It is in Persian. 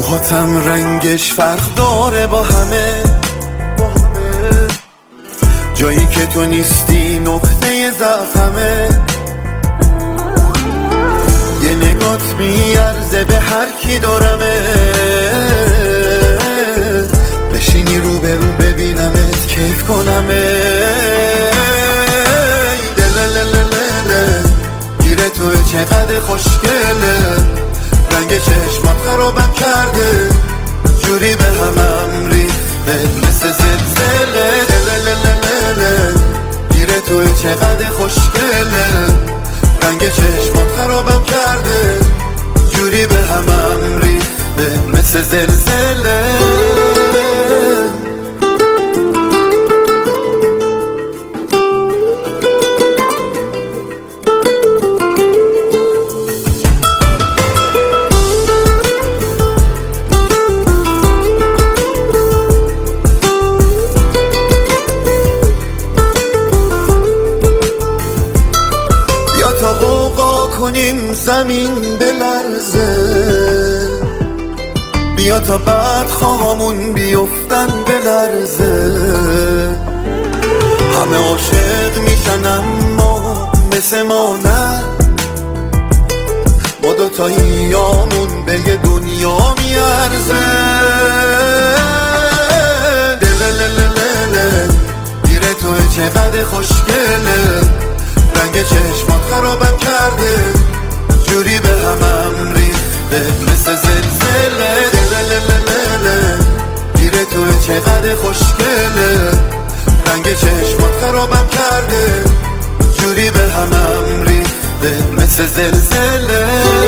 موهاتم رنگش فرق داره با همه، جایی که تو نیستی نقطه ضعفمه. یه نگات میارزه به هر کی دارمه، بشینی رو به رو ببینمت کیف کنمه. دلللللله گیره توی چقدر خوشگله، رنگ چشمات خرابم کرده، جوری به همم ریخته مثل زلزله. دللللله گیره توی چقدر خوشگله، رنگ چشمات خرابم کرده، جوری به همم ریخته مثل زلزله. تا غوغا کنیم زمین بلرزه، بیا تا بعد خواهامون بیفتن بلرزه. همه عاشق میشن اما مثل ما نه، ما دوتاییامون به یه دنیا میارزه. دللللله گیره توی چقدر خوشگله، رنگ چشمات خرابم کرده، جوری به همم ریخته مثل زلزله. دللللله گیره توی چقدر خوشگله، رنگ چشمات خرابم کرده، جوری به همم ریخته مثل زلزله.